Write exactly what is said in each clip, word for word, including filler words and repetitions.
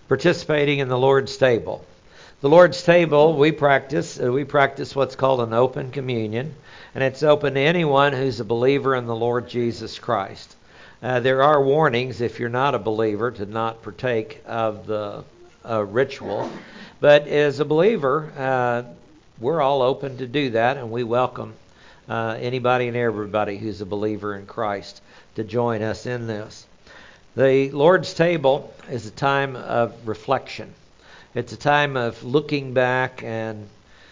participating in the Lord's table. The Lord's table, we practice, uh, we practice what's called an open communion, and it's open to anyone who's a believer in the Lord Jesus Christ. Uh, there are warnings if you're not a believer to not partake of the uh, ritual, but as a believer, uh, we're all open to do that, and we welcome uh, anybody and everybody who's a believer in Christ to join us in this. The Lord's table is a time of reflection. It's a time of looking back and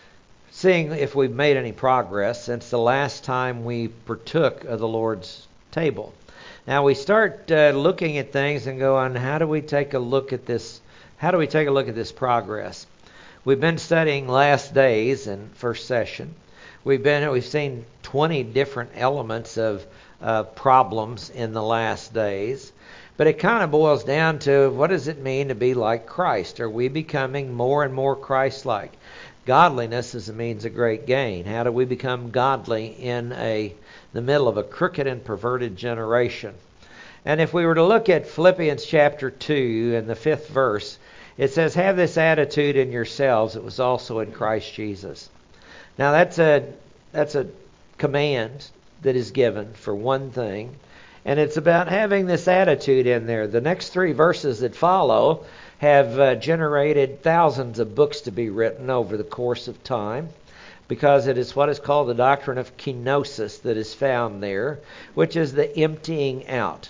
seeing if we've made any progress since the last time we partook of the Lord's table. Now we start uh, looking at things and go on, how do we take a look at this? How do we take a look at this progress? We've been studying last days in first session. We've been we've seen twenty different elements of uh, problems in the last days. But it kind of boils down to, what does it mean to be like Christ? Are we becoming more and more Christ-like? Godliness is a means of great gain. How do we become godly in a the middle of a crooked and perverted generation? And if we were to look at Philippians chapter two and the fifth verse, it says, have this attitude in yourselves that was also in Christ Jesus. Now that's a that's a command that is given for one thing. And it's about having this attitude in there. The next three verses that follow have uh, generated thousands of books to be written over the course of time, because it is what is called the doctrine of kenosis that is found there, which is the emptying out.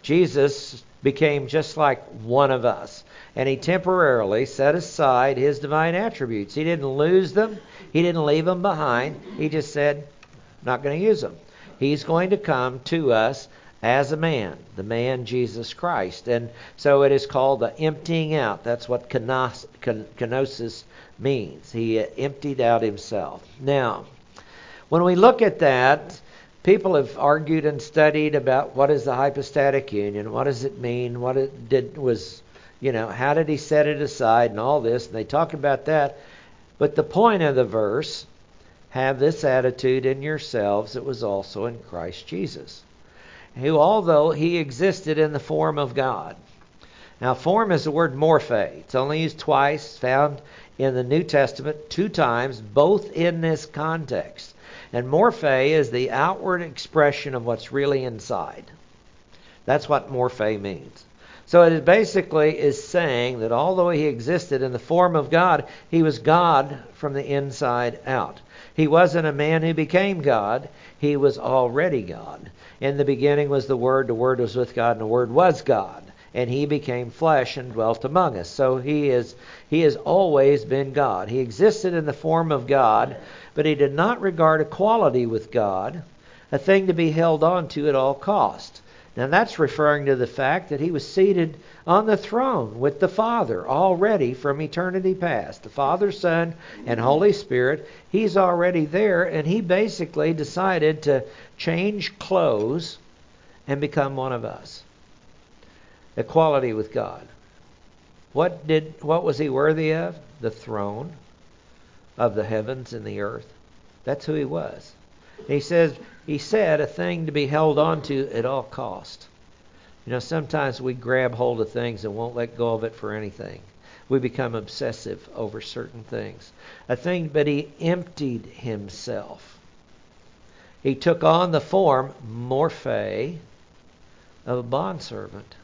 Jesus became just like one of us, and he temporarily set aside his divine attributes. He didn't lose them. He didn't leave them behind. He just said, not going to use them. He's going to come to us as a man, the man Jesus Christ. And so it is called the emptying out. That's what kenos, kenosis means. He emptied out himself. Now, when we look at that, people have argued and studied about what is the hypostatic union, what does it mean, what it did was, you know, how did he set it aside and all this, and they talk about that. But the point of the verse, have this attitude in yourselves that was also in Christ Jesus, who, although he existed in the form of God. Now, form is the word morphe. It's only used twice, found in the New Testament two times, both in this context. And morphe is the outward expression of what's really inside. That's what morphe means. So it basically is saying that although he existed in the form of God, he was God from the inside out. He wasn't a man who became God. He was already God. In the beginning was the Word, the Word was with God, and the Word was God. And he became flesh and dwelt among us. So he is he has always been God. He existed in the form of God, but he did not regard equality with God a thing to be held on to at all cost. Now that's referring to the fact that he was seated on the throne with the Father already from eternity past. The Father, Son, and Holy Spirit, he's already there, and he basically decided to change clothes and become one of us. Equality with God. What did what was he worthy of? The throne of the heavens and the earth. That's who he was. He says he said a thing to be held on to at all cost. You know, sometimes we grab hold of things and won't let go of it for anything. We become obsessive over certain things. A thing, but he emptied himself. He took on the form, morphe, of a bondservant.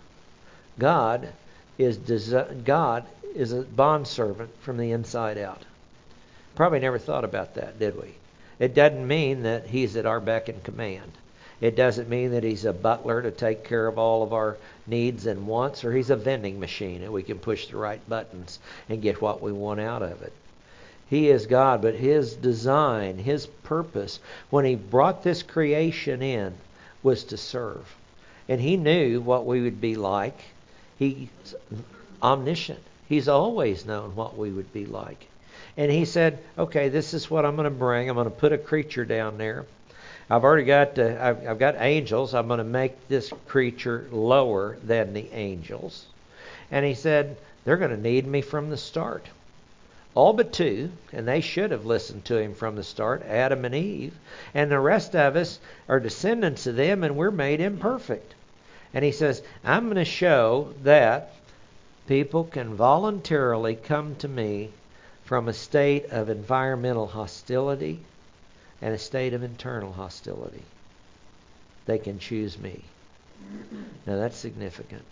God is desi- God is a bondservant from the inside out. Probably never thought about that, did we? It doesn't mean that he's at our beck and command. It doesn't mean that he's a butler to take care of all of our needs and wants, or he's a vending machine and we can push the right buttons and get what we want out of it. He is God, but his design, his purpose, when he brought this creation in, was to serve. And he knew what we would be like. He's omniscient. He's always known what we would be like. And he said, okay, this is what I'm going to bring. I'm going to put a creature down there. I've already got, uh, I've, I've got angels. I'm going to make this creature lower than the angels. And he said, they're going to need me from the start. All but two, and they should have listened to him from the start, Adam and Eve. And the rest of us are descendants of them, and we're made imperfect. And he says, I'm going to show that People can voluntarily come to me from a state of environmental hostility and a state of internal hostility. They can choose me. Now that's significant.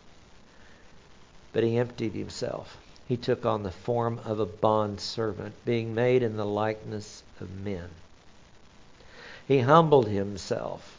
But he emptied himself. He took on the form of a bondservant, being made in the likeness of men. He humbled himself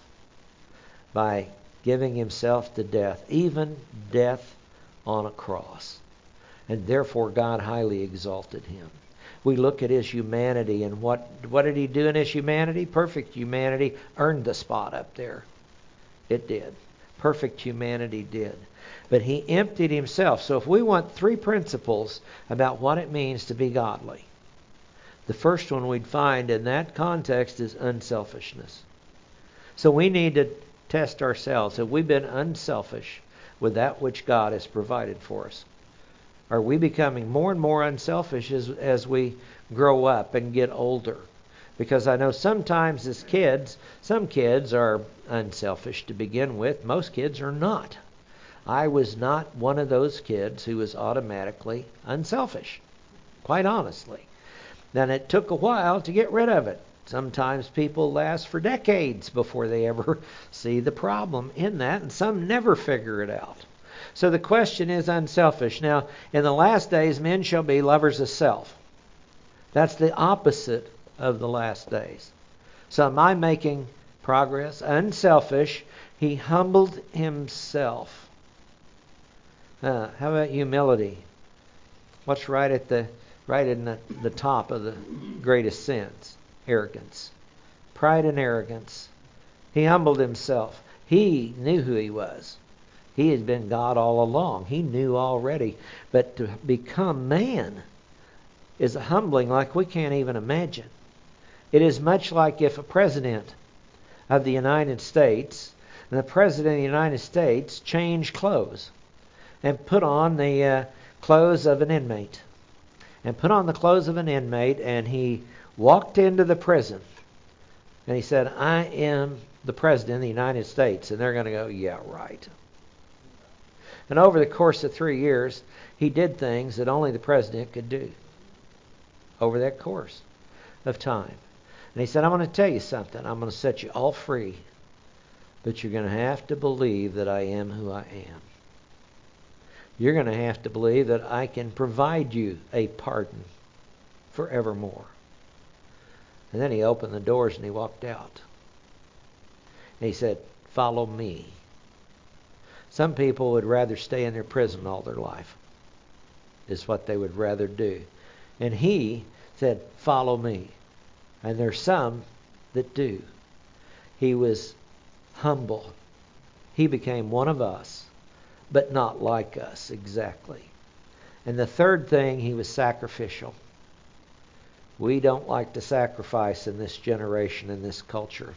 by giving himself to death, even death on a cross. And therefore God highly exalted him. We look at his humanity, and what, what did he do in his humanity? Perfect humanity earned the spot up there. It did. Perfect humanity did. But he emptied himself. So if we want three principles about what it means to be godly, the first one we'd find in that context is unselfishness. So we need to test ourselves. Have we been unselfish with that which God has provided for us? Are we becoming more and more unselfish as, as we grow up and get older? Because I know sometimes as kids, some kids are unselfish to begin with. Most kids are not. I was not one of those kids who was automatically unselfish, quite honestly. Then it took a while to get rid of it. Sometimes people last for decades before they ever see the problem in that, and some never figure it out. So the question is unselfish. Now, in the last days, men shall be lovers of self. That's the opposite of the last days. So am I making progress? Unselfish. He humbled himself. Uh, how about humility? What's right at the right in the, the top of the greatest sins? Arrogance. Pride and arrogance. He humbled himself. He knew who he was. He had been God all along. He knew already. But to become man is humbling like we can't even imagine. It is much like if a president of the United States, and the president of the United States changed clothes and put on the uh, clothes of an inmate. And put on the clothes of an inmate, and he walked into the prison. And he said, I am the president of the United States. And they're going to go, yeah, right. And over the course of three years, he did things that only the president could do. Over that course of time. And he said, I'm going to tell you something. I'm going to set you all free. But you're going to have to believe that I am who I am. You're going to have to believe that I can provide you a pardon forevermore. And then he opened the doors and he walked out. And he said, follow me. Some people would rather stay in their prison all their life. Is what they would rather do. And he said, follow me. And there's some that do. He was humble. He became one of us, but not like us exactly. And the third thing, he was sacrificial. We don't like to sacrifice in this generation, in this culture.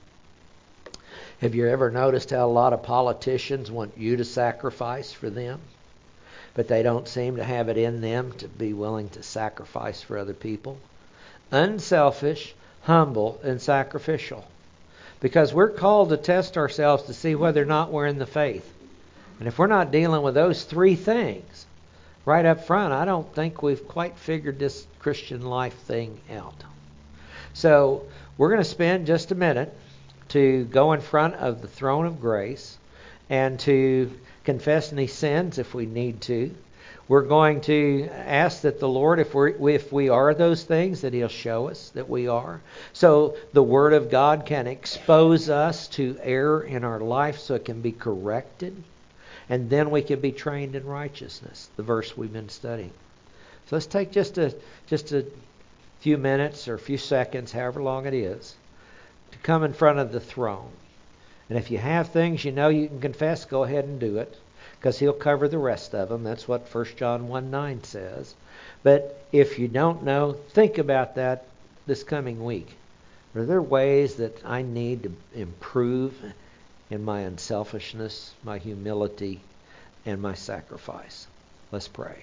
Have you ever noticed how a lot of politicians want you to sacrifice for them? But they don't seem to have it in them to be willing to sacrifice for other people. Unselfish, humble, and sacrificial. Because we're called to test ourselves to see whether or not we're in the faith. And if we're not dealing with those three things right up front, I don't think we've quite figured this Christian life thing out. So we're going to spend just a minute to go in front of the throne of grace and to confess any sins if we need to. We're going to ask that the Lord, if we if we are those things, that He'll show us that we are. So the Word of God can expose us to error in our life so it can be corrected. And then we can be trained in righteousness, the verse we've been studying. So let's take just a just a few minutes or a few seconds, however long it is, to come in front of the throne. And if you have things you know you can confess, go ahead and do it, because He'll cover the rest of them. That's what First John one nine says. But if you don't know, think about that this coming week. Are there ways that I need to improve in my unselfishness, my humility, and my sacrifice? Let's pray.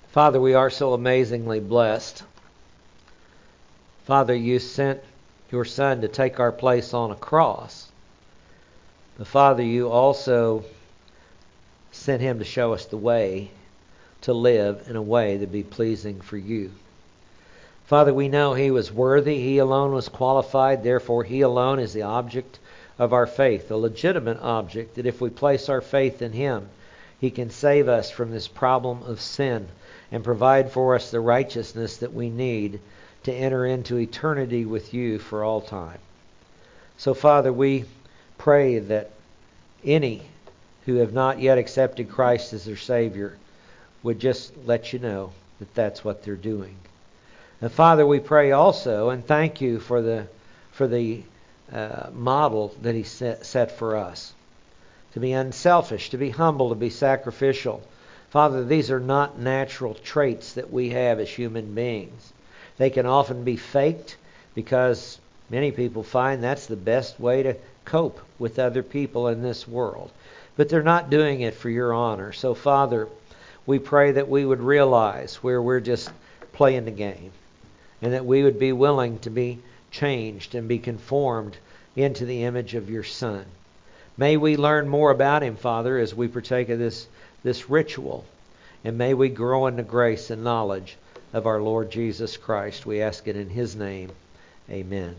Father, we are so amazingly blessed. Father, you sent your Son to take our place on a cross. But Father, you also sent him to show us the way to live in a way that be pleasing for you. Father, we know he was worthy. He alone was qualified. Therefore, he alone is the object of our faith, a legitimate object, that if we place our faith in him, he can save us from this problem of sin and provide for us the righteousness that we need to enter into eternity with you for all time. So, Father, we pray that any who have not yet accepted Christ as their Savior would just let you know that that's what they're doing. And Father, we pray also and thank you for the for the uh, model that he set, set for us. To be unselfish, to be humble, to be sacrificial. Father, these are not natural traits that we have as human beings. They can often be faked because many people find that's the best way to cope with other people in this world. But they're not doing it for your honor. So, Father, we pray that we would realize where we're just playing the game, and that we would be willing to be changed and be conformed into the image of your Son. May we learn more about him, Father, as we partake of this, this ritual. And may we grow in the grace and knowledge of our Lord Jesus Christ. We ask it in his name. Amen.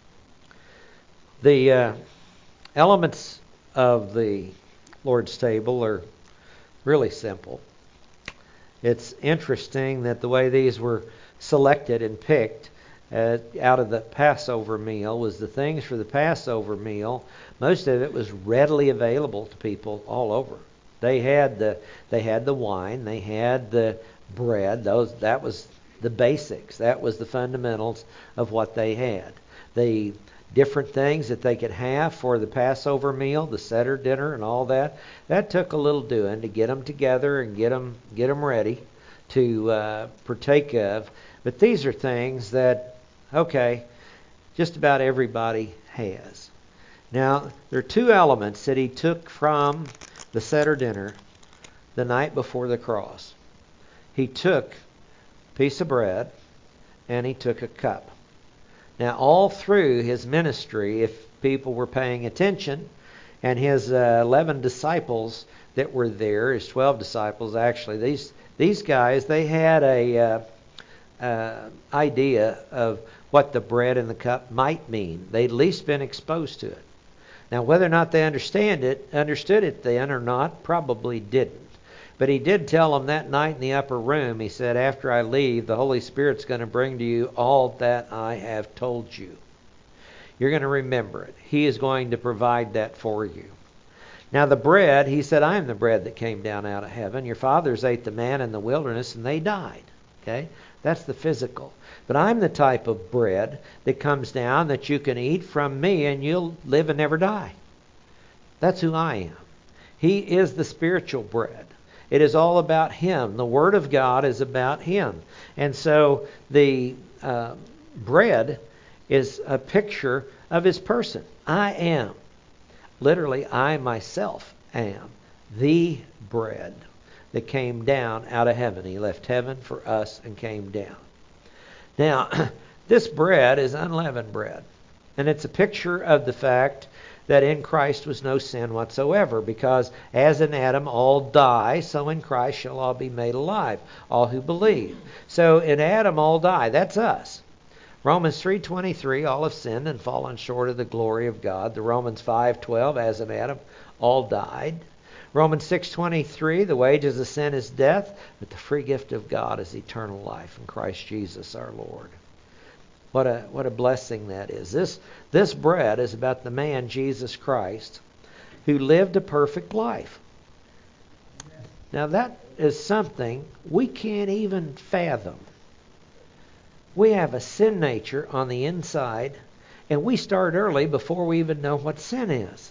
The uh, elements of the Lord's table are really simple. It's interesting that the way these were selected and picked uh, out of the Passover meal was the things for the Passover meal. Most of it was readily available to people all over. They had the they had the wine, they had the bread. Those that was the basics. That was the fundamentals of what they had. The different things that they could have for the Passover meal, the Seder dinner, and all that. That took a little doing to get them together and get them get them ready to uh, partake of. But these are things that, okay, just about everybody has. Now, there are two elements that he took from the Seder dinner the night before the cross. He took a piece of bread and he took a cup. Now, all through his ministry, if people were paying attention, and his uh, eleven disciples that were there, his twelve disciples actually, these these guys, they had a uh, uh, idea of what the bread and the cup might mean. They'd at least been exposed to it. Now, whether or not they understand it, understood it then or not, probably didn't. But he did tell them that night in the upper room, he said, after I leave, the Holy Spirit's going to bring to you all that I have told you. You're going to remember it. He is going to provide that for you. Now the bread, he said, I am the bread that came down out of heaven. Your fathers ate the manna in the wilderness and they died. Okay? That's the physical. But I'm the type of bread that comes down that you can eat from me and you'll live and never die. That's who I am. He is the spiritual bread. It is all about him. The Word of God is about him. And so the uh, bread is a picture of his person. I am. Literally, I myself am the bread that came down out of heaven. He left heaven for us and came down. Now, this bread is unleavened bread. And it's a picture of the fact that in Christ was no sin whatsoever, because as in Adam all die, so in Christ shall all be made alive, all who believe. So in Adam all die. That's us. Romans three twenty-three, all have sinned and fallen short of the glory of God. The Romans five twelve, as in Adam all died. Romans six twenty-three, the wages of sin is death, but the free gift of God is eternal life in Christ Jesus our Lord. What a what a blessing that is. This this bread is about the man Jesus Christ who lived a perfect life. Now that is something we can't even fathom. We have a sin nature on the inside, and we start early before we even know what sin is.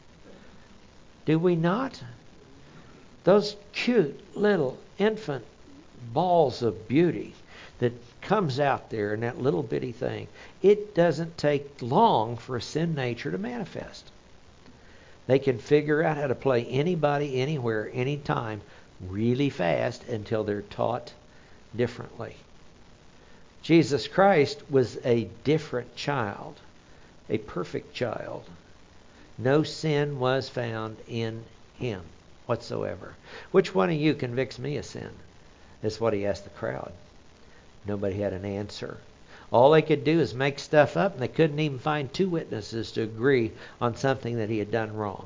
Do we not? Those cute little infant balls of beauty that comes out there in that little bitty thing, it doesn't take long for a sin nature to manifest. They can figure out how to play anybody, anywhere, anytime, really fast until they're taught differently. Jesus Christ was a different child, a perfect child. No sin was found in him whatsoever. Which one of you convicts me of sin? That's what he asked the crowd. Nobody had an answer. All they could do is make stuff up, and they couldn't even find two witnesses to agree on something that he had done wrong.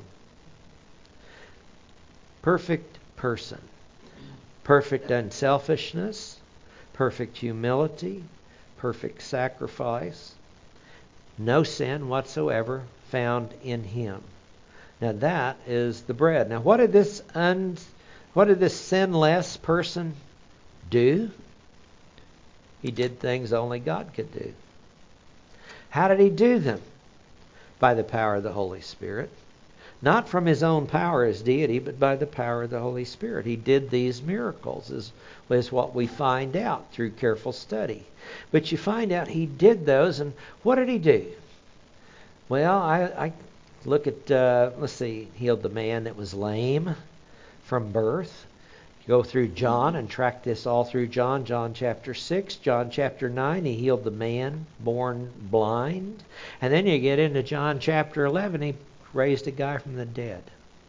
Perfect person. Perfect unselfishness. Perfect humility. Perfect sacrifice. No sin whatsoever found in him. Now that is the bread. Now what did this un, what did this sinless person do? He did things only God could do. How did he do them? By the power of the Holy Spirit. Not from his own power as deity, but by the power of the Holy Spirit. He did these miracles, is, is what we find out through careful study. But you find out he did those, and what did he do? Well, I, I look at, uh, let's see, healed the man that was lame from birth. Go through John and track this all through John. John chapter six, John chapter nine, he healed the man born blind. And then you get into John chapter eleven, he raised a guy from the dead.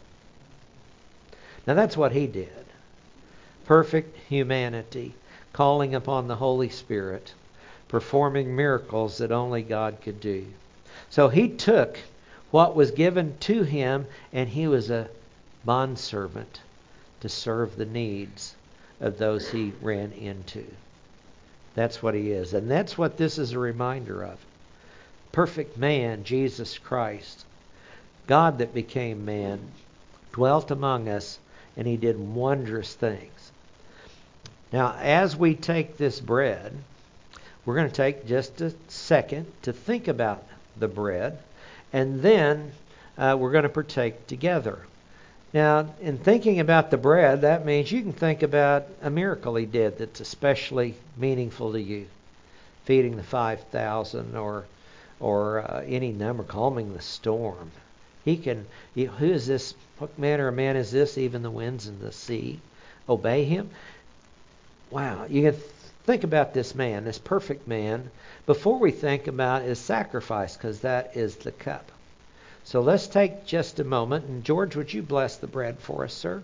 Now that's what he did. Perfect humanity, calling upon the Holy Spirit, performing miracles that only God could do. So he took what was given to him, and he was a bondservant to serve the needs of those he ran into. That's what he is. And that's what this is a reminder of. Perfect man, Jesus Christ. God that became man, dwelt among us, and he did wondrous things. Now, as we take this bread, we're going to take just a second to think about the bread, and then uh, we're going to partake together. Now, in thinking about the bread, that means you can think about a miracle he did that's especially meaningful to you. Feeding the five thousand or or uh, any number, calming the storm. He can, he, who is this, what manner of man is this, even the winds and the sea obey him? Wow, you can think about this man, this perfect man, before we think about his sacrifice, because that is the cup. So let's take just a moment, and George, would you bless the bread for us, sir?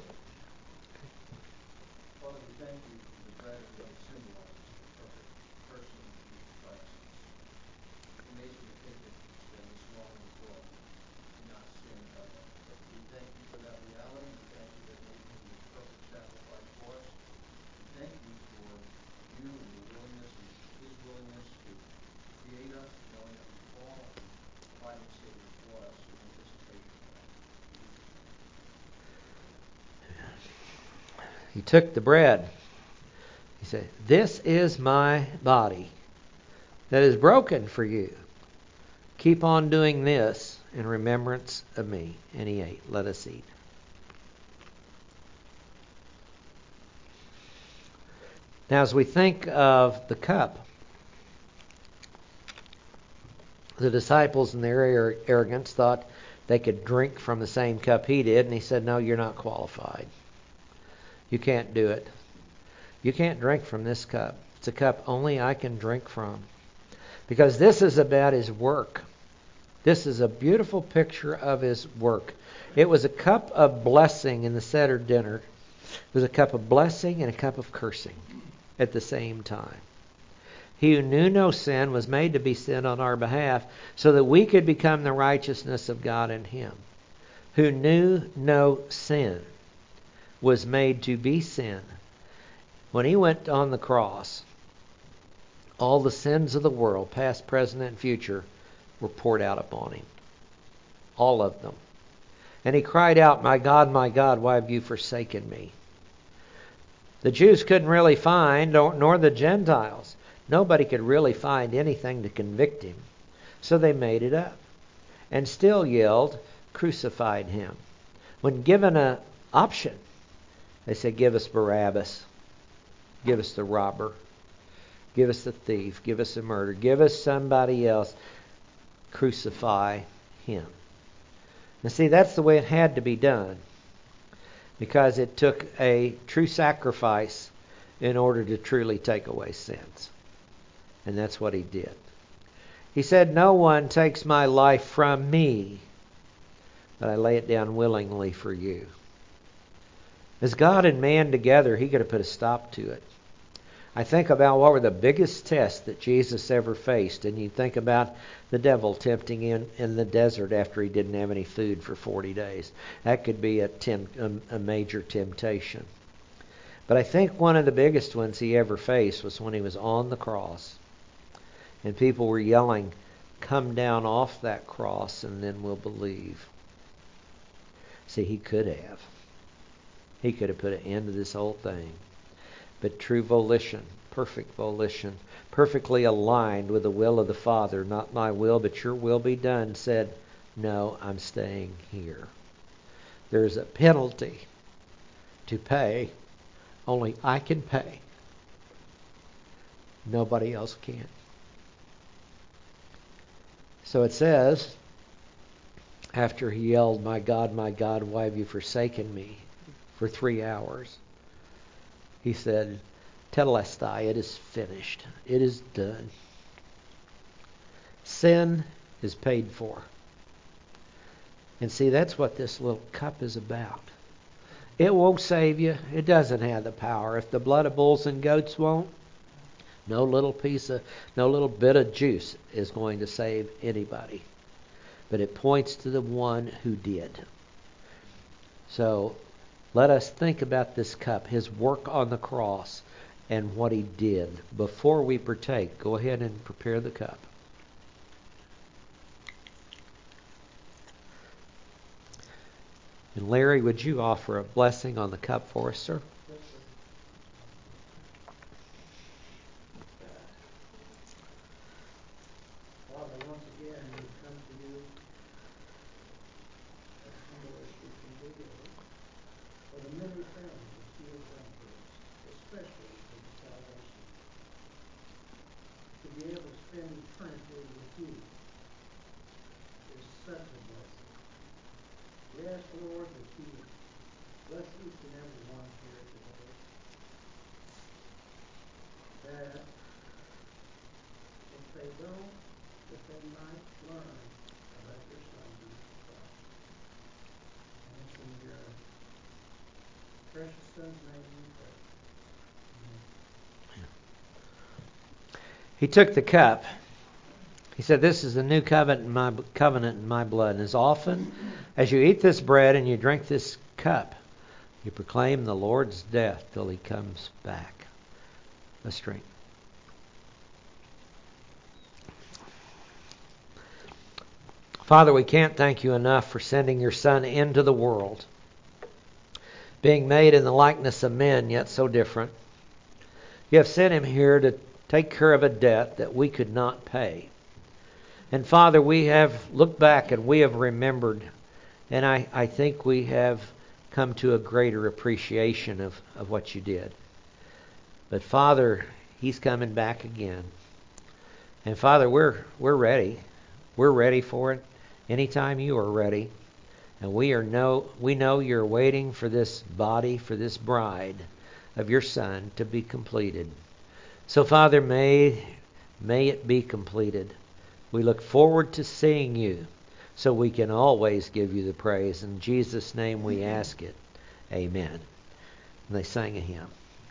Father, we thank you for the bread that symbolizes the perfect person of Jesus Christ. It's amazing to think that it's been this long in the world and not sin ever. But we thank you for that reality. We thank you that made him the perfect sacrifice for us. We thank you for you and your willingness and his willingness to create us, knowing that we fall and provide a Savior for us in anticipation of that. He took the bread. He said, "This is my body that is broken for you. Keep on doing this in remembrance of me." And he ate. Let us eat. Now, as we think of the cup, the disciples in their arrogance thought they could drink from the same cup he did, and he said, "No, you're not qualified. You can't do it. You can't drink from this cup. It's a cup only I can drink from." Because this is about his work. This is a beautiful picture of his work. It was a cup of blessing in the Seder dinner. It was a cup of blessing and a cup of cursing at the same time. He who knew no sin was made to be sin on our behalf so that we could become the righteousness of God in him. Who knew no sin was made to be sin. When he went on the cross, all the sins of the world, past, present, and future, were poured out upon him. All of them. And he cried out, "My God, my God, why have you forsaken me?" The Jews couldn't really find, nor the Gentiles. Nobody could really find anything to convict him. So they made it up. And still yelled, "Crucified him." When given an option, they said, "Give us Barabbas. Give us the robber. Give us the thief. Give us the murderer. Give us somebody else. Crucify him." Now see, that's the way it had to be done. Because it took a true sacrifice in order to truly take away sins. And that's what he did. He said, no one takes my life from me, but I lay it down willingly for you. As God and man together, he could have put a stop to it. I think about what were the biggest tests that Jesus ever faced. And you think about the devil tempting him in the desert after he didn't have any food for forty days. That could be a, tem- a major temptation. But I think one of the biggest ones he ever faced was when he was on the cross. And people were yelling, come down off that cross and then we'll believe. See, he could have. He could have put an end to this whole thing. But true volition, perfect volition, perfectly aligned with the will of the Father, not my will, but your will be done, said, no, I'm staying here. There's a penalty to pay. Only I can pay. Nobody else can. So it says, after he yelled, my God, my God, why have you forsaken me, for three hours, he said, Tetelestai, it is finished. It is done. Sin is paid for. And see, that's what this little cup is about. It won't save you. It doesn't have the power. If the blood of bulls and goats won't, no little piece of, no little bit of juice is going to save anybody. But it points to the one who did. So let us think about this cup, his work on the cross, and what he did. Before we partake, go ahead and prepare the cup. And Larry, would you offer a blessing on the cup for us, sir? Yes, sir. Father, once again, we come to you as humble as we can be, Lord, for the many things that you have done for us, especially for the salvation. To be able to spend eternity with you is such a blessing. We ask, Lord, that you would bless each and every one here today, that if they don't, that they might learn about your Son, Jesus Christ. And it's in your precious Son's name we pray. Amen. He took the cup. He said, this is the new covenant in my covenant in my blood. And as often as you eat this bread and you drink this cup, you proclaim the Lord's death till he comes back. Let's drink. Father, we can't thank you enough for sending your Son into the world, being made in the likeness of men, yet so different. You have sent him here to take care of a debt that we could not pay. And Father, we have looked back and we have remembered, and I, I think we have come to a greater appreciation of, of what you did. But Father, he's coming back again. And Father, we're we're ready. We're ready for it anytime you are ready. And we are know we know you're waiting for this body, for this bride of your Son to be completed. So Father, may may it be completed. We look forward to seeing you so we can always give you the praise. In Jesus' name we ask it. Amen. And they sang a hymn.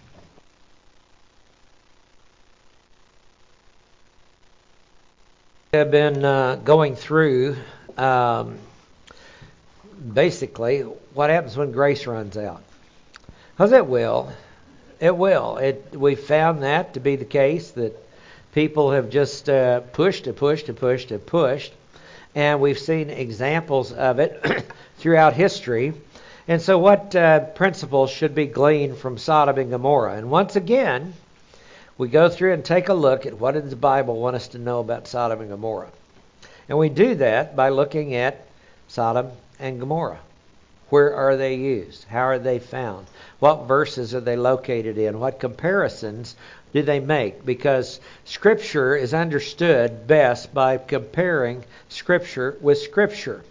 We have been uh, going through um, basically what happens when grace runs out. Because it will. It will. It, we found that to be the case, that people have just uh, pushed and pushed and pushed and pushed. And we've seen examples of it throughout history. And so what uh, principles should be gleaned from Sodom and Gomorrah? And once again, we go through and take a look at what does the Bible want us to know about Sodom and Gomorrah. And we do that by looking at Sodom and Gomorrah. Where are they used? How are they found? What verses are they located in? What comparisons do they make? Because Scripture is understood best by comparing Scripture with Scripture.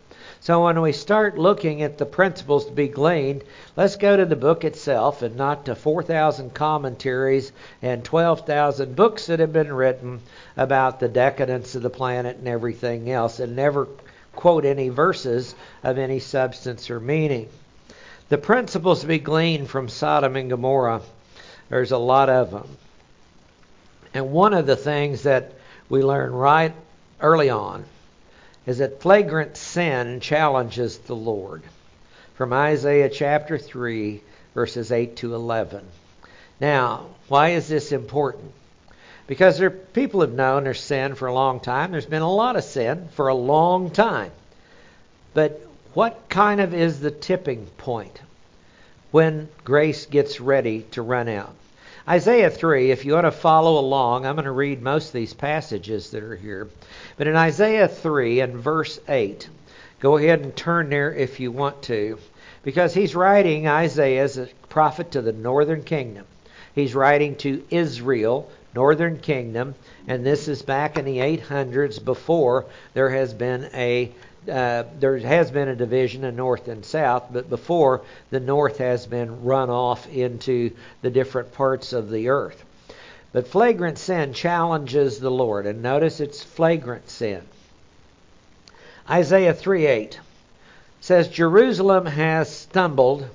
So when we start looking at the principles to be gleaned, let's go to the book itself and not to four thousand commentaries and twelve thousand books that have been written about the decadence of the planet and everything else, and never quote any verses of any substance or meaning. The principles to be gleaned from Sodom and Gomorrah, there's a lot of them. And one of the things that we learn right early on is that flagrant sin challenges the Lord. From Isaiah chapter three, verses eight to eleven. Now, why is this important? Because there, people have known there's sin for a long time. There's been a lot of sin for a long time. But what kind of is the tipping point when grace gets ready to run out? Isaiah three, if you want to follow along, I'm going to read most of these passages that are here. But in Isaiah three and verse eight, go ahead and turn there if you want to. Because he's writing, Isaiah as a prophet to the northern kingdom. He's writing to Israel, northern kingdom, and this is back in the eight hundreds before there has been a Uh, there has been a division in north and south, but before the north has been run off into the different parts of the earth. But flagrant sin challenges the Lord, and notice it's flagrant sin. Isaiah three eight says, Jerusalem has stumbled,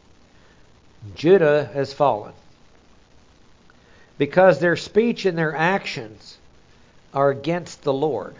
Judah has fallen, because their speech and their actions are against the Lord,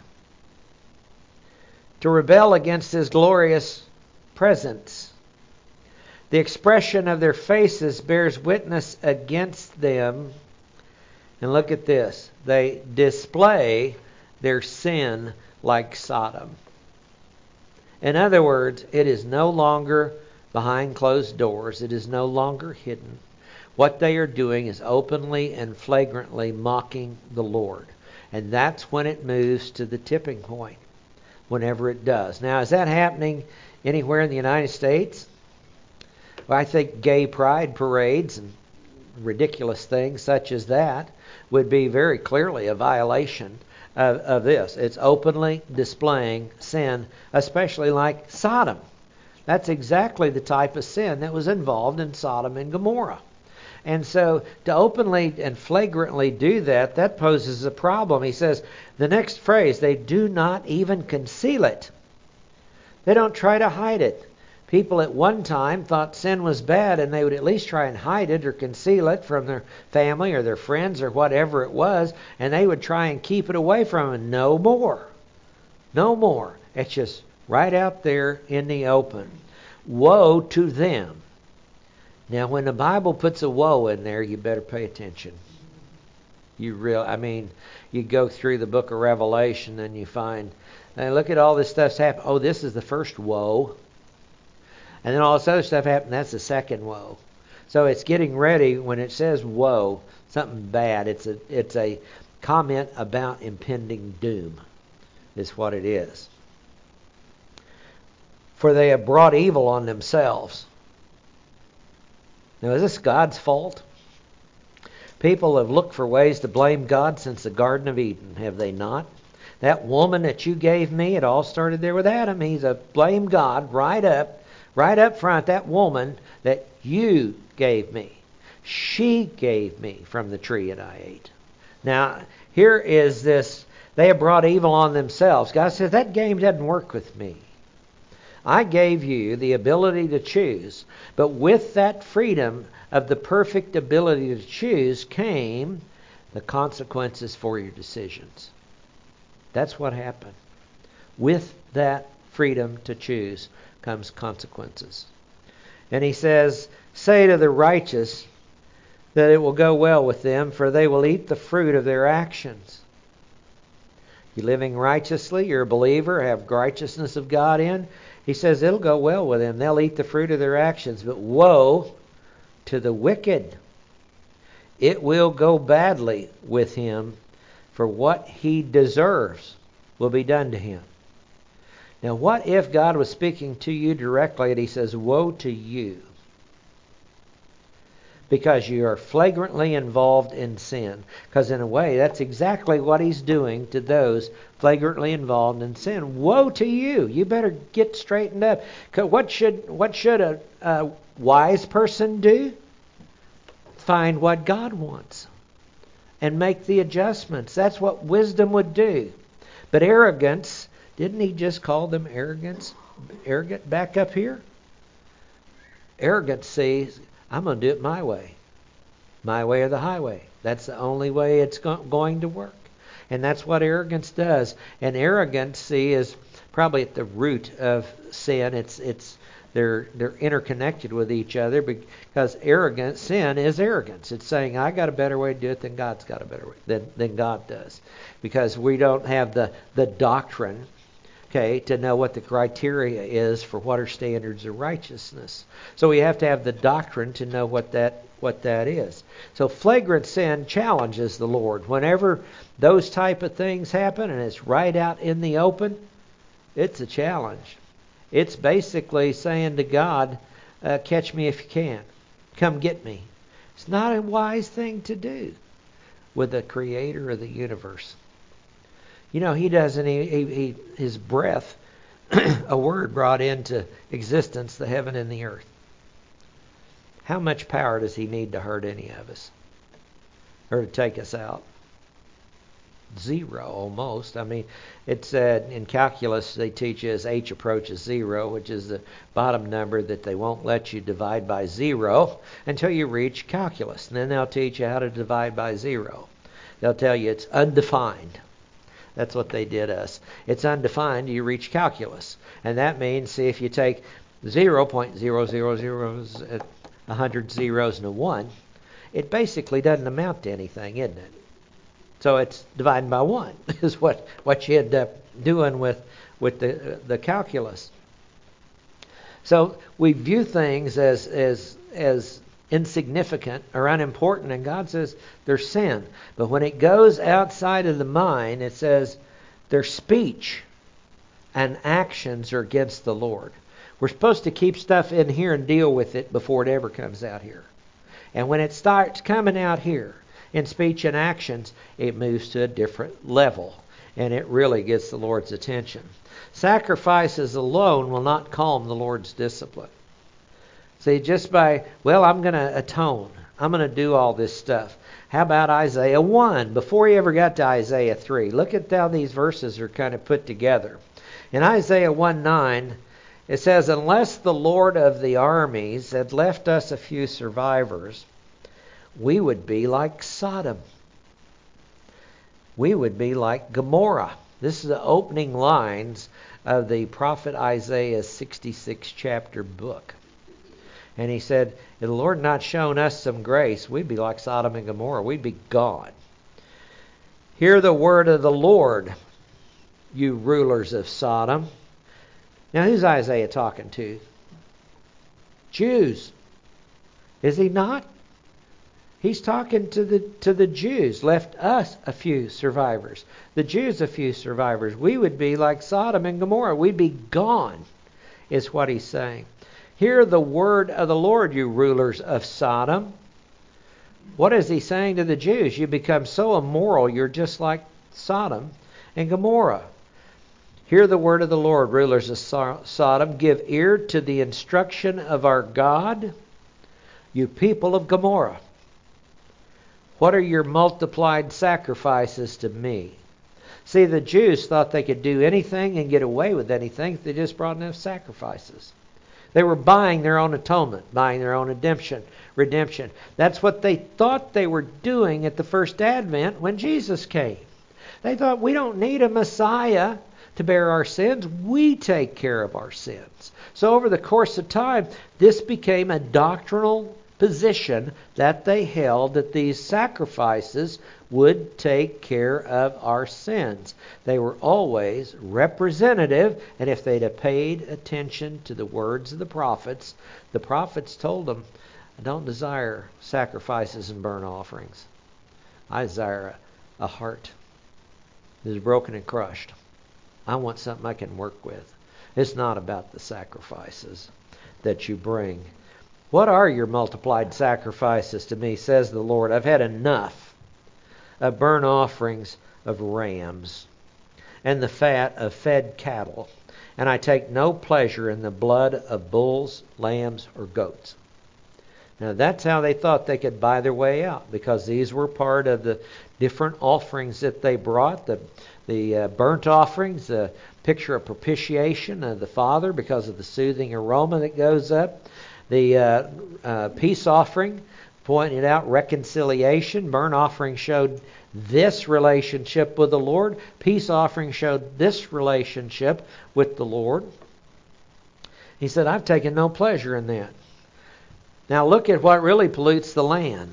to rebel against His glorious presence. The expression of their faces bears witness against them. And look at this. They display their sin like Sodom. In other words, it is no longer behind closed doors. It is no longer hidden. What they are doing is openly and flagrantly mocking the Lord. And that's when it moves to the tipping point. Whenever it does. Now, is that happening anywhere in the United States? Well, I think gay pride parades and ridiculous things such as that would be very clearly a violation of, of this. It's openly displaying sin, especially like Sodom. That's exactly the type of sin that was involved in Sodom and Gomorrah. And so to openly and flagrantly do that, that poses a problem. He says, the next phrase, they do not even conceal it. They don't try to hide it. People at one time thought sin was bad, and they would at least try and hide it or conceal it from their family or their friends or whatever it was, and they would try and keep it away from them. No more. No more. It's just right out there in the open. Woe to them. Now, when the Bible puts a woe in there, you better pay attention. You real, I mean, you go through the book of Revelation and you find, now look at all this stuff's happened. Oh, this is the first woe. And then all this other stuff happened. That's the second woe. So it's getting ready when it says woe, something bad. It's a, it's a comment about impending doom is what it is. For they have brought evil on themselves. Now, is this God's fault? People have looked for ways to blame God since the Garden of Eden, have they not? That woman that you gave me, it all started there with Adam. He's a blame God right up, right up front. That woman that you gave me, she gave me from the tree and I ate. Now, here is this, they have brought evil on themselves. God says, that game doesn't work with me. I gave you the ability to choose, but with that freedom of the perfect ability to choose came the consequences for your decisions. That's what happened. With that freedom to choose comes consequences. And he says, say to the righteous that it will go well with them, for they will eat the fruit of their actions. You living righteously, you're a believer, have righteousness of God in. He says it'll go well with them. They'll eat the fruit of their actions. But woe to the wicked. It will go badly with him, for what he deserves will be done to him. Now, what if God was speaking to you directly and he says, woe to you? because you are flagrantly involved in sin. Because in a way, that's exactly what he's doing to those flagrantly involved in sin. Woe to you! You better get straightened up. 'Cause what should what should a, a wise person do? Find what God wants and make the adjustments. That's what wisdom would do. But arrogance, didn't he just call them arrogance? Arrogant back up here? Arrogance says, I'm going to do it my way. My way or the highway. That's the only way it's go- going to work. And that's what arrogance does. And arrogancy is probably at the root of sin. It's it's they're they're interconnected with each other, because arrogance, sin is arrogance. It's saying I got a better way to do it than God's got a better way than, than God does. Because we don't have the, the doctrine, okay, to know what the criteria is for what are standards of righteousness. So we have to have the doctrine to know what that what that is. So flagrant sin challenges the Lord. Whenever those type of things happen and it's right out in the open, it's a challenge. It's basically saying to God, uh, catch me if you can. Come get me. It's not a wise thing to do with the creator of the universe. You know, he doesn't, he, he, he, his breath, a word brought into existence the heaven and the earth. How much power does he need to hurt any of us? Or to take us out? Zero, almost. I mean, it's uh, in calculus they teach you as h approaches zero, which is the bottom number that they won't let you divide by zero until you reach calculus. And then they'll teach you how to divide by zero. They'll tell you it's undefined. That's what they did us. It's undefined. You reach calculus. And that means, see, if you take zero point zero zero zero, one hundred zeros and a one, it basically doesn't amount to anything, isn't it? So it's dividing by one is what, what you end up doing with, with the the calculus. So we view things as as as insignificant or unimportant, and God says they're sin. But when it goes outside of the mind, it says their speech and actions are against the Lord. We're supposed to keep stuff in here and deal with it before it ever comes out here. And when it starts coming out here in speech and actions, it moves to a different level, and it really gets the Lord's attention. Sacrifices alone will not calm the Lord's discipline. See, just by, well, I'm going to atone. I'm going to do all this stuff. How about Isaiah one? Before he ever got to Isaiah three, look at how these verses are kind of put together. In Isaiah one nine, it says, unless the Lord of the armies had left us a few survivors, we would be like Sodom. We would be like Gomorrah. This is the opening lines of the prophet Isaiah's sixty-sixth chapter book. And he said, if the Lord not shown us some grace, we'd be like Sodom and Gomorrah. We'd be gone. Hear the word of the Lord, you rulers of Sodom. Now, who's Isaiah talking to? Jews. Is he not? He's talking to the to the Jews. Left us a few survivors. The Jews a few survivors. We would be like Sodom and Gomorrah. We'd be gone, is what he's saying. Hear the word of the Lord, you rulers of Sodom. What is he saying to the Jews? You become so immoral, you're just like Sodom and Gomorrah. Hear the word of the Lord, rulers of Sodom. Give ear to the instruction of our God, you people of Gomorrah. What are your multiplied sacrifices to me? See, the Jews thought they could do anything and get away with anything if they just brought enough sacrifices. They were buying their own atonement, buying their own redemption. Redemption. That's what they thought they were doing at the first advent when Jesus came. They thought, we don't need a Messiah to bear our sins. We take care of our sins. So over the course of time, this became a doctrinal position that they held, that these sacrifices would take care of our sins. They were always representative, and if they'd have paid attention to the words of the prophets, the prophets told them, I don't desire sacrifices and burnt offerings. I desire a, a heart that is broken and crushed. I want something I can work with. It's not about the sacrifices that you bring What are your multiplied sacrifices to me, says the Lord? I've had enough of burnt offerings of rams and the fat of fed cattle, and I take no pleasure in the blood of bulls, lambs, or goats. Now that's how they thought they could buy their way out, because these were part of the different offerings that they brought. The, the uh, burnt offerings, the picture of propitiation of the Father because of the soothing aroma that goes up. The uh, uh, peace offering pointed out reconciliation. Burnt offering showed this relationship with the Lord. Peace offering showed this relationship with the Lord. He said, I've taken no pleasure in that. Now look at what really pollutes the land.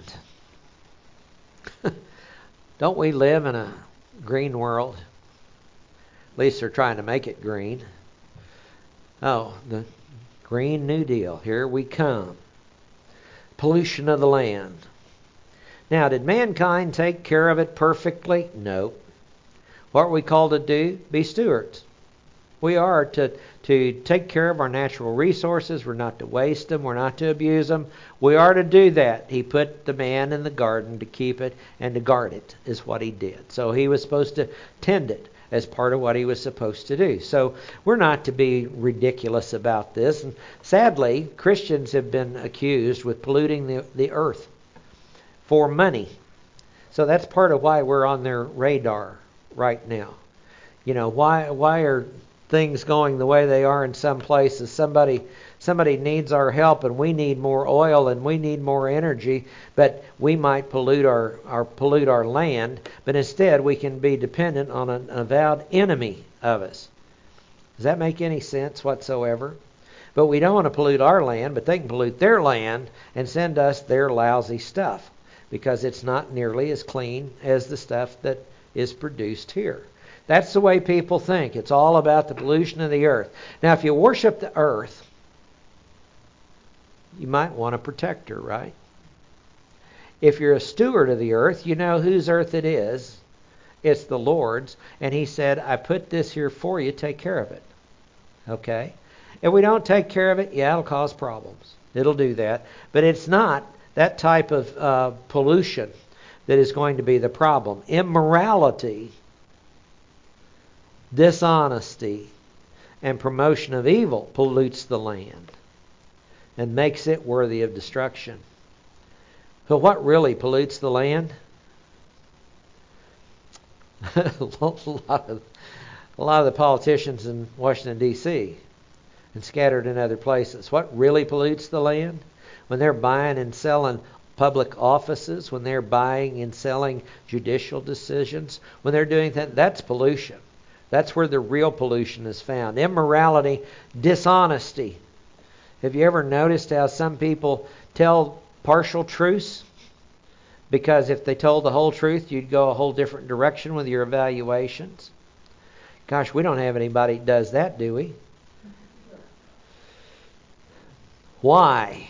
Don't we live in a green world? At least they're trying to make it green. Oh, the Green New Deal. Here we come. Pollution of the land. Now, did mankind take care of it perfectly? No. What are we called to do? Be stewards. We are to, to take care of our natural resources. We're not to waste them. We're not to abuse them. We are to do that. He put the man in the garden to keep it and to guard it, is what he did. So he was supposed to tend it as part of what he was supposed to do. So we're not to be ridiculous about this. And sadly, Christians have been accused with polluting the, the earth for money. So that's part of why we're on their radar right now. You know, why why are things going the way they are in some places? Somebody somebody needs our help, and we need more oil and we need more energy, but we might pollute our, our pollute our land, but instead we can be dependent on an avowed enemy of us. Does that make any sense whatsoever? But we don't want to pollute our land, but they can pollute their land and send us their lousy stuff, because it's not nearly as clean as the stuff that is produced here. That's the way people think. It's all about the pollution of the earth. Now, if you worship the earth, you might want to protect her, right? If you're a steward of the earth, you know whose earth it is. It's the Lord's. And he said, I put this here for you. Take care of it. Okay? If we don't take care of it, yeah, it'll cause problems. It'll do that. But it's not that type of uh, pollution that is going to be the problem. Immorality, dishonesty, and promotion of evil pollutes the land and makes it worthy of destruction. But what really pollutes the land? a lot of a lot of the politicians in Washington, D C and scattered in other places. What really pollutes the land? When they're buying and selling public offices, when they're buying and selling judicial decisions, when they're doing that, that's pollution. That's where the real pollution is found. Immorality, dishonesty. Have you ever noticed how some people tell partial truths? Because if they told the whole truth, you'd go a whole different direction with your evaluations. Gosh, we don't have anybody that does that, do we? Why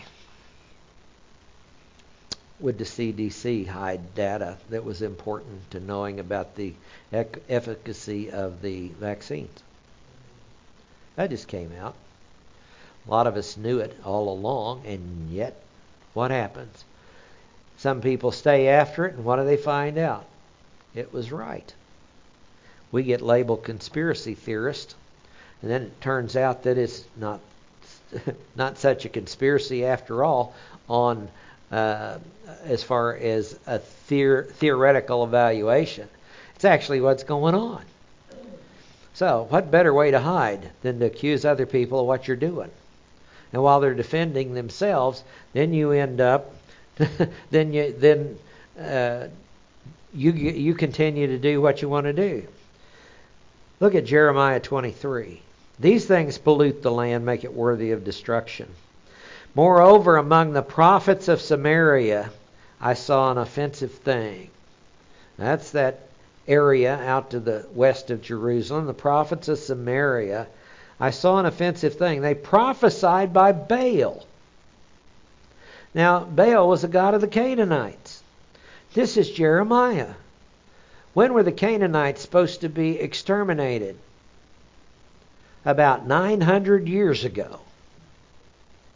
would the C D C hide data that was important to knowing about the ec- efficacy of the vaccines? That just came out. A lot of us knew it all along, and yet, what happens? Some people stay after it, and what do they find out? It was right. We get labeled conspiracy theorists, and then it turns out that it's not not such a conspiracy after all on uh, as far as a theor- theoretical evaluation. It's actually what's going on. So, what better way to hide than to accuse other people of what you're doing? And while they're defending themselves, then you end up, then you then uh, you you continue to do what you want to do. Look at Jeremiah twenty-three. These things pollute the land, make it worthy of destruction. Moreover, among the prophets of Samaria, I saw an offensive thing. That's that area out to the west of Jerusalem. The prophets of Samaria, I saw an offensive thing. They prophesied by Baal. Now, Baal was the god of the Canaanites. This is Jeremiah. When were the Canaanites supposed to be exterminated? About nine hundred years ago.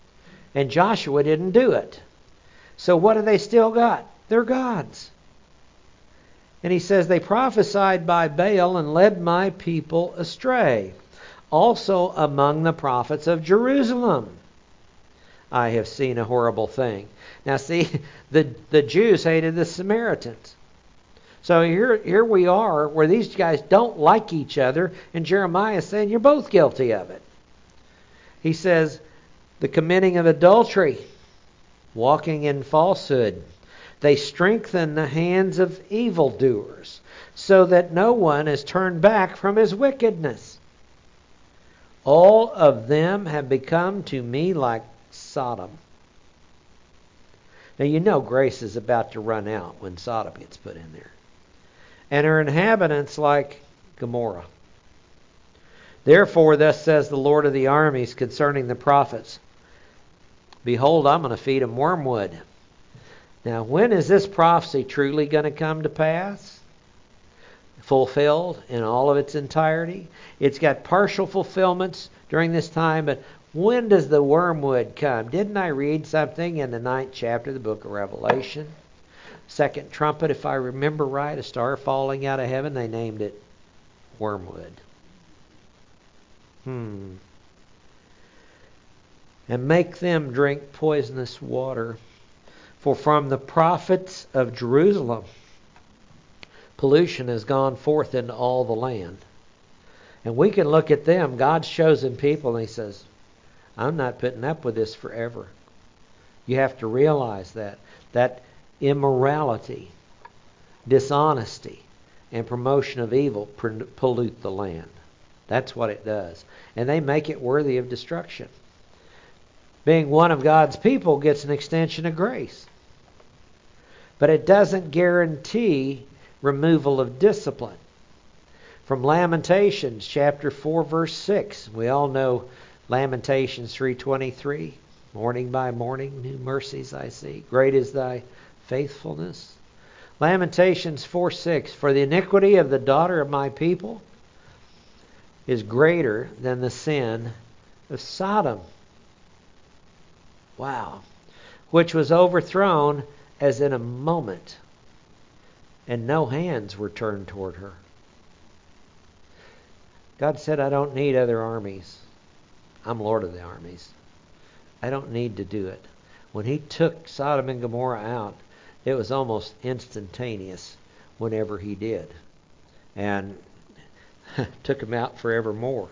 And Joshua didn't do it. So what do they still got? They're gods. And he says, they prophesied by Baal and led my people astray. Also among the prophets of Jerusalem, I have seen a horrible thing. Now see, the, the Jews hated the Samaritans. So here, here we are, where these guys don't like each other, and Jeremiah is saying, you're both guilty of it. He says, the committing of adultery, walking in falsehood. They strengthen the hands of evildoers, so that no one is turned back from his wickedness. All of them have become to me like Sodom. Now you know grace is about to run out when Sodom gets put in there. And her inhabitants like Gomorrah. Therefore, thus says the Lord of the armies concerning the prophets, behold, I'm going to feed them wormwood. Now, when is this prophecy truly going to come to pass? Fulfilled in all of its entirety? It's got partial fulfillments during this time, but when does the wormwood come? Didn't I read something in the ninth chapter of the book of Revelation? Second trumpet, if I remember right, a star falling out of heaven, they named it wormwood. Hmm. And make them drink poisonous water. For from the prophets of Jerusalem, pollution has gone forth into all the land. And we can look at them, God's chosen people, and He says, I'm not putting up with this forever. You have to realize that. That immorality, dishonesty, and promotion of evil pollute the land. That's what it does. And they make it worthy of destruction. Being one of God's people gets an extension of grace. But it doesn't guarantee removal of discipline. From Lamentations chapter four verse six, we all know Lamentations three twenty-three. Morning by morning, new mercies I see. Great is thy faithfulness. Lamentations four six, for the iniquity of the daughter of my people is greater than the sin of Sodom. Wow. Which was overthrown as in a moment, and no hands were turned toward her. God said, I don't need other armies. I'm Lord of the armies. I don't need to do it. When He took Sodom and Gomorrah out, it was almost instantaneous whenever He did. And took them out forevermore.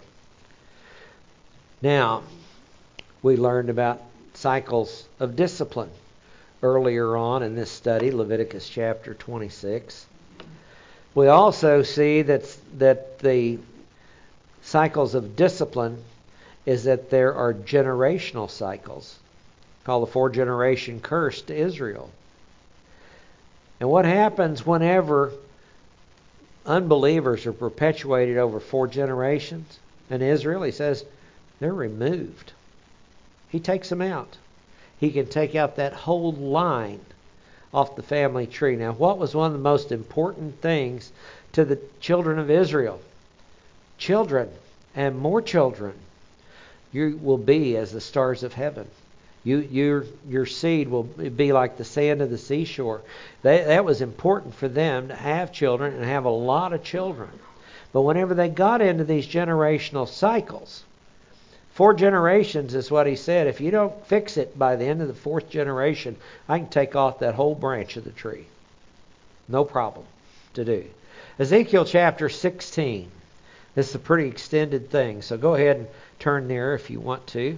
Now, we learned about cycles of discipline earlier on in this study, Leviticus chapter twenty-six. We also see that, that the cycles of discipline is that there are generational cycles, called the four generation curse to Israel. And what happens whenever unbelievers are perpetuated over four generations in Israel? He says they're removed. He takes them out. He can take out that whole line off the family tree. Now, what was one of the most important things to the children of Israel? Children, and more children. You will be as the stars of heaven. You, your, your seed will be like the sand of the seashore. They, that was important for them to have children and have a lot of children. But whenever they got into these generational cycles, four generations is what He said. If you don't fix it by the end of the fourth generation, I can take off that whole branch of the tree. No problem to do. Ezekiel chapter sixteen. This is a pretty extended thing, so go ahead and turn there if you want to.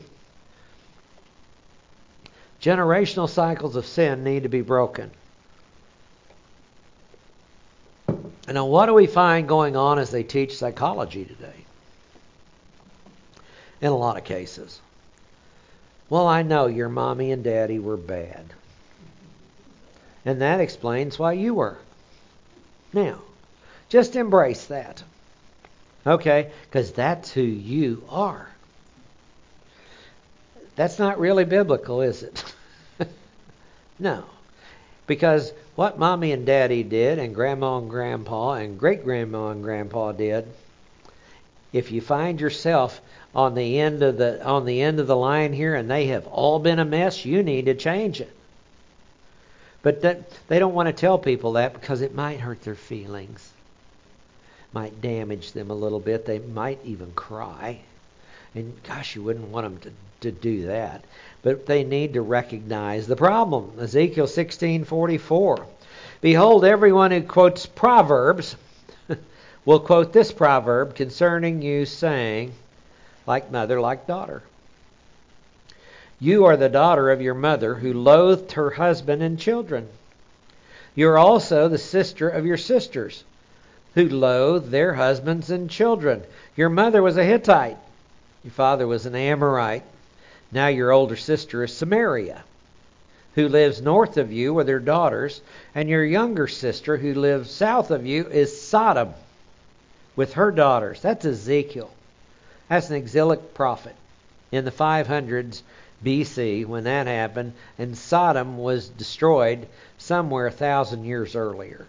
Generational cycles of sin need to be broken. And now what do we find going on as they teach psychology today? In a lot of cases. Well, I know your mommy and daddy were bad. And that explains why you were. Now, just embrace that. Okay? Because that's who you are. That's not really biblical, is it? No. Because what mommy and daddy did, and grandma and grandpa, and great grandma and grandpa did, If you find yourself on the end of the on the end of the line here and they have all been a mess, you need to change it. But that, they don't want to tell people that because it might hurt their feelings. Might damage them a little bit. They might even cry. And gosh, you wouldn't want them to, to do that. But they need to recognize the problem. Ezekiel sixteen forty-four. Behold, everyone who quotes Proverbs will quote this proverb concerning you, saying, like mother, like daughter. You are the daughter of your mother, who loathed her husband and children. You are also the sister of your sisters, who loathed their husbands and children. Your mother was a Hittite. Your father was an Amorite. Now your older sister is Samaria, who lives north of you with her daughters, and your younger sister, who lives south of you, is Sodom, with her daughters. That's Ezekiel. That's an exilic prophet in the five hundreds B C when that happened, and Sodom was destroyed somewhere a thousand years earlier.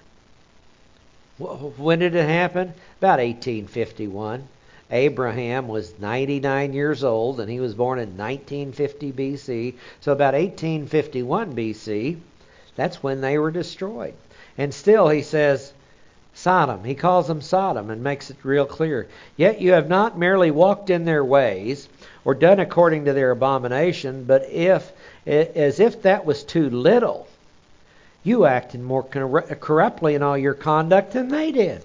When did it happen? About eighteen fifty-one. Abraham was ninety-nine years old, and he was born in nineteen fifty B C. So about eighteen fifty-one B C, that's when they were destroyed. And still he says, Sodom. He calls them Sodom and makes it real clear. Yet you have not merely walked in their ways or done according to their abomination, but if, as if that was too little, you acted more corruptly in all your conduct than they did.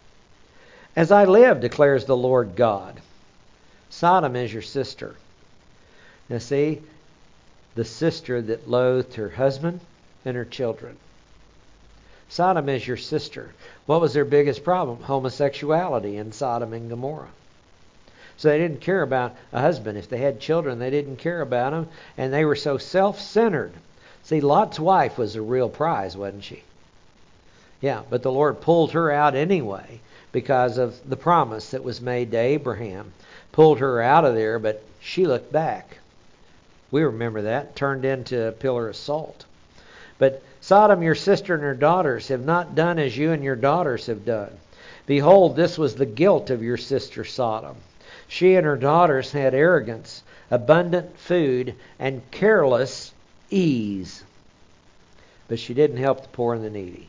As I live, declares the Lord God, Sodom is your sister. Now see, the sister that loathed her husband and her children. Sodom is your sister. What was their biggest problem? Homosexuality in Sodom and Gomorrah. So they didn't care about a husband. If they had children, they didn't care about them. And they were so self-centered. See, Lot's wife was a real prize, wasn't she? Yeah, but the Lord pulled her out anyway because of the promise that was made to Abraham. Pulled her out of there, but she looked back. We remember that. Turned into a pillar of salt. But Sodom, your sister and her daughters, have not done as you and your daughters have done. Behold, this was the guilt of your sister Sodom. She and her daughters had arrogance, abundant food, and careless ease. But she didn't help the poor and the needy.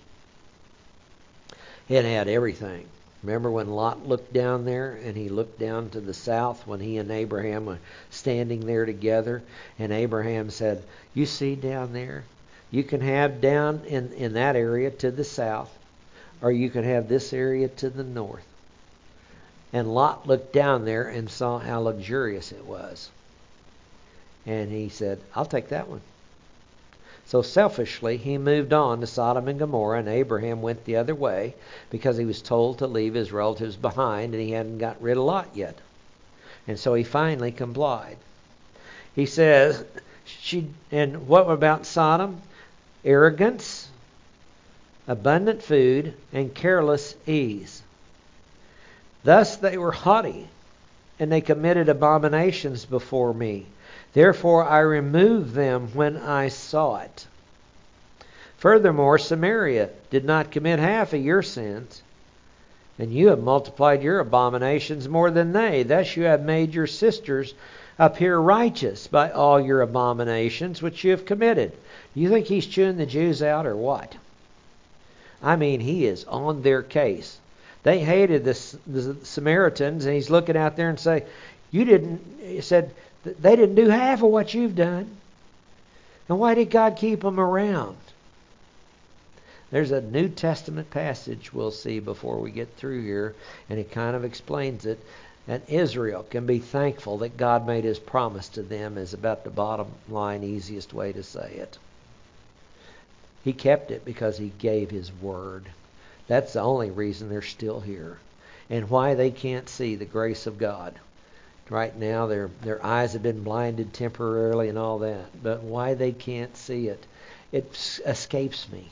It had everything. Remember when Lot looked down there, and he looked down to the south when he and Abraham were standing there together, and Abraham said, you see down there? You can have down in, in that area to the south, or you can have this area to the north. And Lot looked down there and saw how luxurious it was. And he said, I'll take that one. So selfishly, he moved on to Sodom and Gomorrah, and Abraham went the other way because he was told to leave his relatives behind, and he hadn't got rid of Lot yet. And so he finally complied. He says, she, and what about Sodom? Arrogance, abundant food, and careless ease. Thus they were haughty, and they committed abominations before me. Therefore I removed them when I saw it. Furthermore, Samaria did not commit half of your sins, and you have multiplied your abominations more than they. Thus you have made your sisters appear righteous by all your abominations which you have committed. You think he's chewing the Jews out or what? I mean, he is on their case. They hated the, the Samaritans, and he's looking out there and say, you didn't, he said, they didn't do half of what you've done. And why did God keep them around? There's a New Testament passage we'll see before we get through here, and it kind of explains it. And Israel can be thankful that God made his promise to them is about the bottom line, easiest way to say it. He kept it because he gave his word. That's the only reason they're still here. And why they can't see the grace of God. Right now their their eyes have been blinded temporarily and all that. But why they can't see it, it escapes me.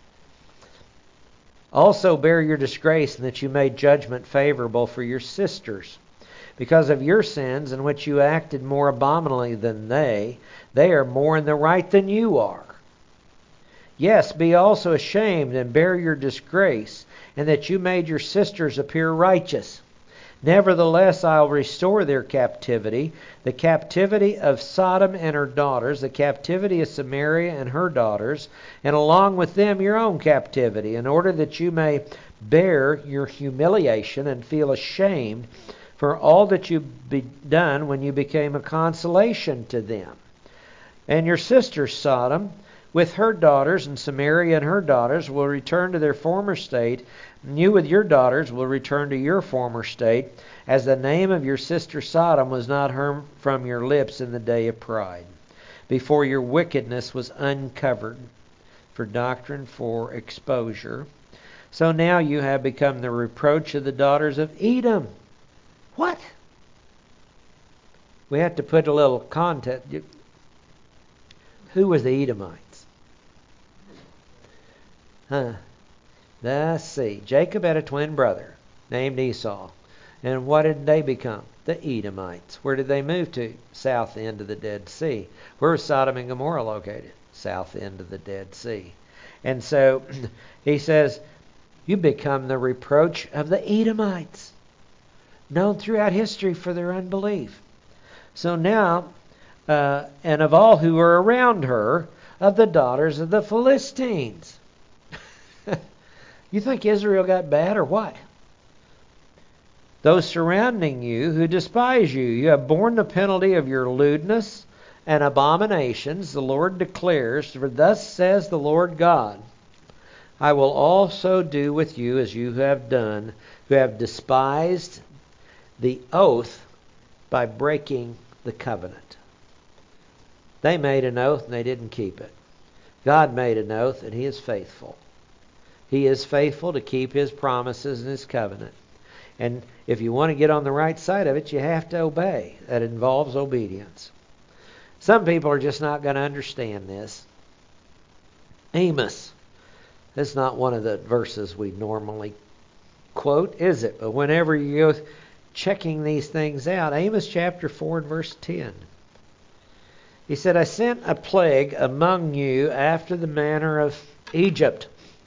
Also bear your disgrace in that you made judgment favorable for your sisters. Because of your sins in which you acted more abominably than they, they are more in the right than you are. Yes, be also ashamed and bear your disgrace, and that you made your sisters appear righteous. Nevertheless, I'll restore their captivity, the captivity of Sodom and her daughters, the captivity of Samaria and her daughters, and along with them your own captivity, in order that you may bear your humiliation and feel ashamed for all that you've be done when you became a consolation to them. And your sister Sodom, with her daughters, and Samaria and her daughters, will return to their former state, and you with your daughters will return to your former state, as the name of your sister Sodom was not heard from your lips in the day of pride, before your wickedness was uncovered, for doctrine, for exposure. So now you have become the reproach of the daughters of Edom. What? We have to put a little context. Who was the Edomites? Huh. Let's see. Jacob had a twin brother named Esau. And what did they become? The Edomites. Where did they move to? South end of the Dead Sea. Where was Sodom and Gomorrah located? South end of the Dead Sea. And so he says, you become the reproach of the Edomites, known throughout history for their unbelief. So now, uh, and of all who were around her, of the daughters of the Philistines. You think Israel got bad or what? Those surrounding you who despise you, you have borne the penalty of your lewdness and abominations, the Lord declares, for thus says the Lord God, I will also do with you as you have done, who have despised the oath by breaking the covenant. They made an oath and they didn't keep it. God made an oath and He is faithful. He is faithful to keep His promises and His covenant. And if you want to get on the right side of it, you have to obey. That involves obedience. Some people are just not going to understand this. Amos. This is not one of the verses we normally quote, is it? But whenever you go checking these things out, Amos chapter four and verse ten. He said, I sent a plague among you after the manner of Egypt.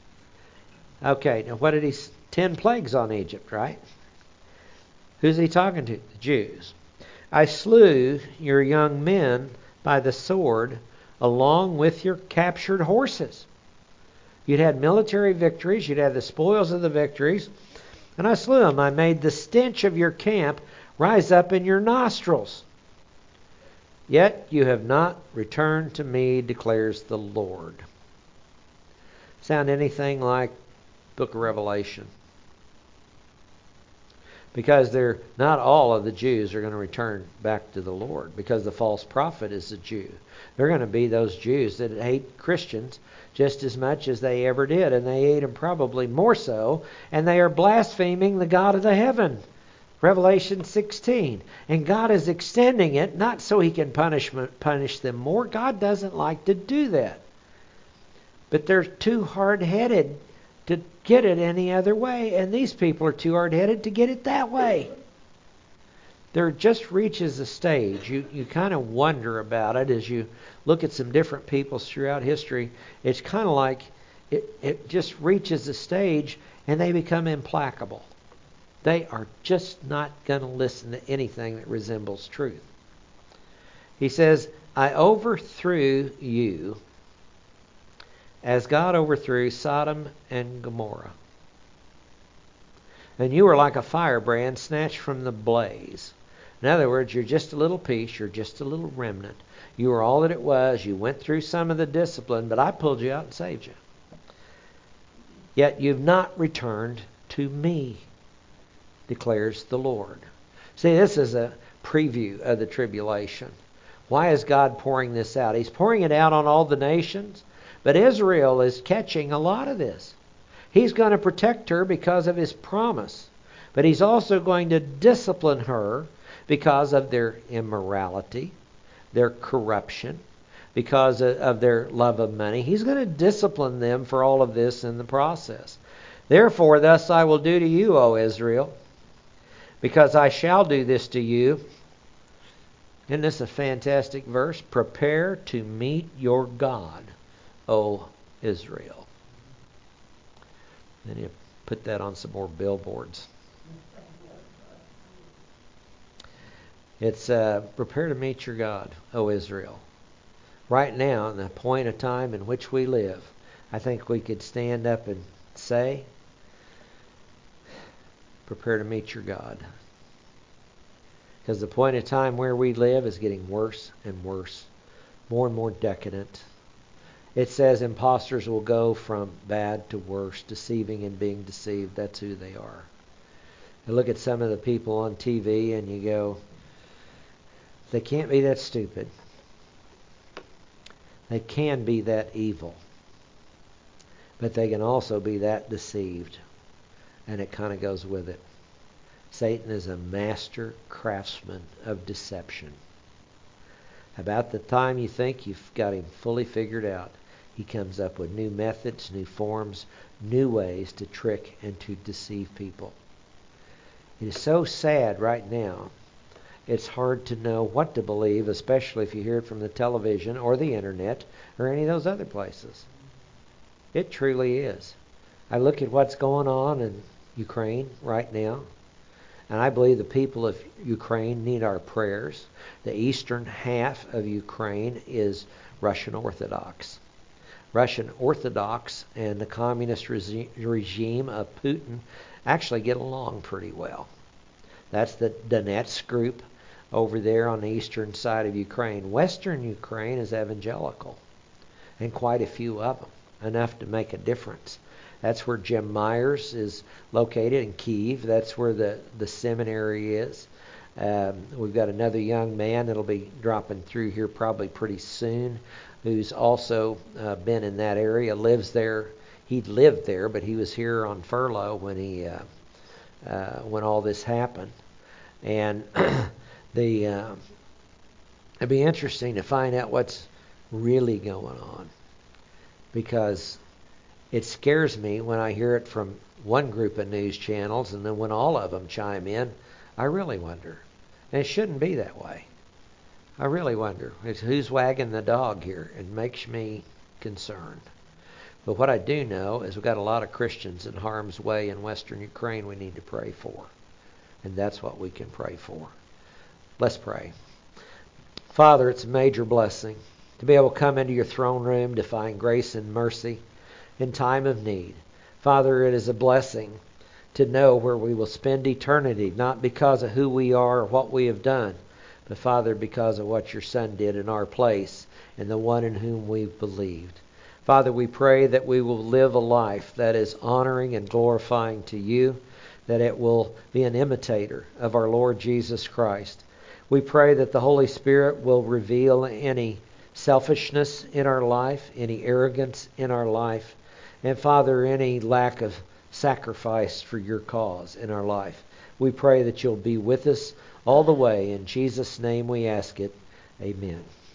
Okay, now what did he... Ten plagues on Egypt, right? Who's he talking to? The Jews. I slew your young men by the sword along with your captured horses. You'd had military victories. You'd had the spoils of the victories. And I slew them. I made the stench of your camp rise up in your nostrils. Yet you have not returned to me, declares the Lord. Sound anything like Book of Revelation? Because they're not all of the Jews are going to return back to the Lord, because the false prophet is a Jew. They're going to be those Jews that hate Christians just as much as they ever did, and they hate them probably more so, and they are blaspheming the God of the heaven. Revelation sixteen. And God is extending it, not so He can punish, punish them more. God doesn't like to do that. But they're too hard-headed to get it any other way, and these people are too hard-headed to get it that way. There just reaches a stage. You you kind of wonder about it as you look at some different peoples throughout history. It's kind of like it, it just reaches a stage and they become implacable. They are just not going to listen to anything that resembles truth. He says, I overthrew you as God overthrew Sodom and Gomorrah. And you were like a firebrand snatched from the blaze. In other words, you're just a little piece. You're just a little remnant. You were all that it was. You went through some of the discipline, but I pulled you out and saved you. Yet you've not returned to me, declares the Lord. See, this is a preview of the tribulation. Why is God pouring this out? He's pouring it out on all the nations, but Israel is catching a lot of this. He's going to protect her because of His promise, but He's also going to discipline her because of their immorality, their corruption, because of their love of money. He's going to discipline them for all of this in the process. Therefore, thus I will do to you, O Israel, because I shall do this to you. Isn't this a fantastic verse? Prepare to meet your God, O Israel. Then you put that on some more billboards. It's uh, prepare to meet your God, O Israel. Right now, in the point of time in which we live, I think we could stand up and say, prepare to meet your God. Because the point of time where we live is getting worse and worse, more and more decadent. It says imposters will go from bad to worse, deceiving and being deceived. That's who they are. You look at some of the people on T V and you go, they can't be that stupid. They can be that evil. But they can also be that deceived. And it kind of goes with it. Satan is a master craftsman of deception. About the time you think you've got him fully figured out, he comes up with new methods, new forms, new ways to trick and to deceive people. It is so sad right now. It's hard to know what to believe, especially if you hear it from the television or the internet or any of those other places. It truly is. I look at what's going on in Ukraine right now, and I believe the people of Ukraine need our prayers. The eastern half of Ukraine is Russian Orthodox. Russian Orthodox and the communist regi- regime of Putin actually get along pretty well. That's the Donetsk group over there on the eastern side of Ukraine. Western Ukraine is evangelical, and quite a few of them, enough to make a difference. That's where Jim Myers is located in Kyiv. That's where the, the seminary is. Um, we've got another young man that'll be dropping through here probably pretty soon, who's also uh, been in that area, lives there. He'd lived there, but he was here on furlough when he uh, uh, when all this happened. And the uh, it'd be interesting to find out what's really going on, because it scares me when I hear it from one group of news channels, and then when all of them chime in, I really wonder. And it shouldn't be that way. I really wonder. It's who's wagging the dog here. It makes me concerned. But what I do know is we've got a lot of Christians in harm's way in Western Ukraine we need to pray for. And that's what we can pray for. Let's pray. Father, it's a major blessing to be able to come into your throne room to find grace and mercy in time of need. Father, it is a blessing to know where we will spend eternity, not because of who we are or what we have done, but Father, because of what your Son did in our place and the one in whom we've believed. Father, we pray that we will live a life that is honoring and glorifying to you, that it will be an imitator of our Lord Jesus Christ. We pray that the Holy Spirit will reveal any selfishness in our life, any arrogance in our life, and Father, any lack of sacrifice for your cause in our life. We pray that you'll be with us all the way. In Jesus' name we ask it. Amen.